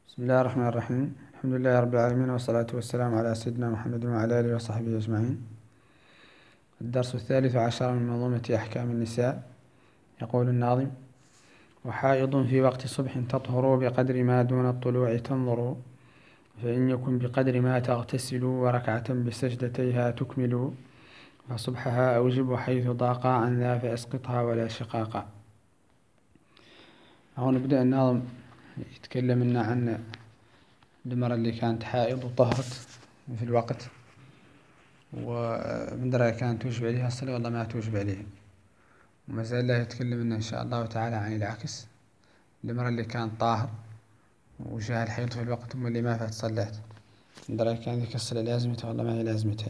بسم الله الرحمن الرحيم. الحمد لله رب العالمين، والصلاة والسلام على سيدنا محمد وعلى آله وصحبه أجمعين. الدرس 13 من منظومة أحكام النساء. يقول الناظم: وحائض في وقت صبح تطهر بقدر ما دون الطلوع تنظر، فإن يكن بقدر ما تغتسل وركعة بسجدتيها تكمل، فصبحها أوجب حيث ضاق عن ذا فأسقطها ولا شقاقا. هون نبدأ الناظم يتكلم لنا عن المرأة اللي كانت حائض وطهرت في الوقت، ومن درى كانت توجب عليها الصلاة والله ما توجب عليها. وما زال الله يتكلم لنا إن شاء الله تعالى عن العكس، المرأة اللي كانت طاهر وجاء الحيض في الوقت ثم اللي ما فات صلات، من درى كان ذيك الصلاة لازمتها والله ما هي لازمتها.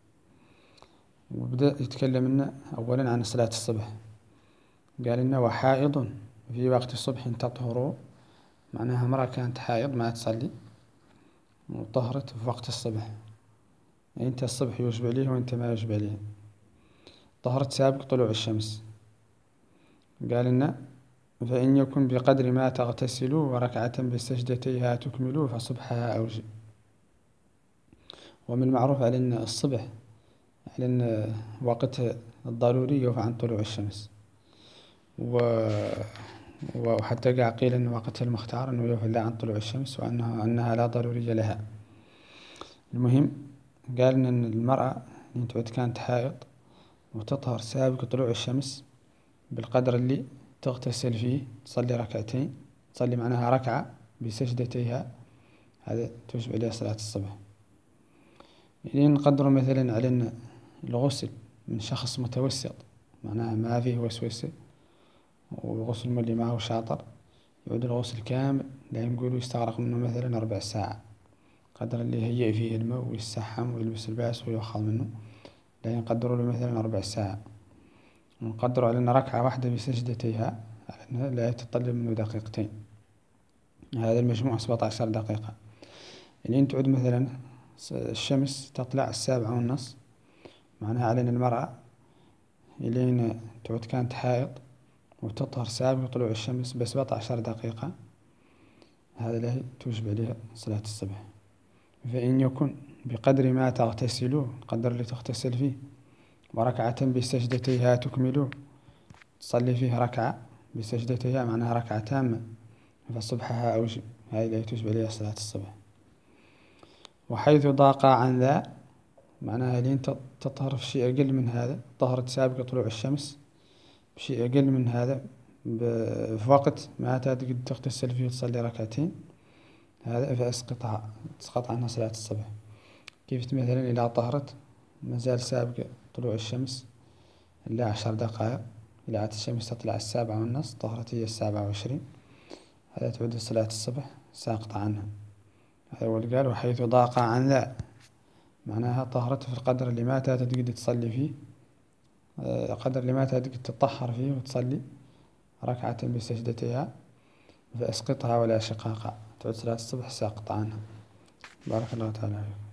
وبدأ يتكلم لنا أولا عن صلاة الصبح. قال لنا: وحائض في وقت الصبح تطهر، معناها امرأة كانت حائض ما تصلي وطهرت في وقت الصبح، يعني انت الصبح يوجب عليه وانت ما يوجب عليه، طهرت سابق طلوع الشمس. قال لنا: فإن يكن بقدر ما تغتسل وركعة بسجدتيها تكمل فصبحها أوجب. ومن المعروف على أن الصبح على أن وقت الضروري يوفى عن طلوع الشمس، وحتى قاع قيل أن وقتها المختار أنه يوفى لا عن طلوع الشمس وأنها لا ضرورية لها. المهم قال أن المرأة اللي تعد كانت حائض وتطهر سابق طلوع الشمس بالقدر اللي تغتسل فيه، تصلي ركعتين، تصلي معناها ركعة بسجدتيها، هذا توجب عليها صلاة الصبح. يعني نقدر مثلا على أن الغسل من شخص متوسط معناها ما فيه وسوسة، والغسل من اللي ما هو شاطر يعود الغسل كامل، لا نقولوا يستغرق منه مثلا 4 ساعة، قدر اللي هيئ فيه الماء ويستحم ويلبس الباس ويوخل منه، لا نقدروا له مثلا 4 ساعة. ونقدروا على أن ركعة واحدة بسجدتيها على أنها لا يتطلب منه دقيقتين، هذا المجموع 17 دقيقة. يعني تعود مثلا الشمس تطلع 7:30، معناها على أن المرأة إلين تعود كانت حائض وتطهر سابق طلوع الشمس ب17 دقيقة، هذا له توجب عليها صلاة الصبح. فإن يكن بقدر ما تغتسل، القدر اللي تغتسل فيه، وركعة بسجدتيها تكمل، تصلي فيه ركعة بسجدتيها معناها ركعة تامة، فصبحها أوجب، هذه لا توجب عليها صلاة الصبح. وحيث ضاق عن ذا، معناها لين تطهر في شيء أقل من هذا، طهرت سابق طلوع الشمس بشيء أقل من هذا في وقت ما تقدر تغتسل فيه وتصلي ركعتين، هذا فأسقطها، تسقط عنها صلاة الصبح. كيف مثلا إذا طهرت مازال سابق طلوع الشمس إلا 10 دقائق، إلى عاد الشمس تطلع 7:30، طهرت هي 7:20، هذا تعود صلاة الصبح ساقطة عنها. هذا هو اللي قال: وحيث ضاق عن ذا، معناها طهرت في القدر اللي ما تقدر تصلي فيه، قدر اللي ما تقدر تطهر فيه وتصلي ركعة بسجدتها، فأسقطها ولا شقاقة، تعود صلاة الصبح ساقطة عنها. بارك الله تعالى فيك.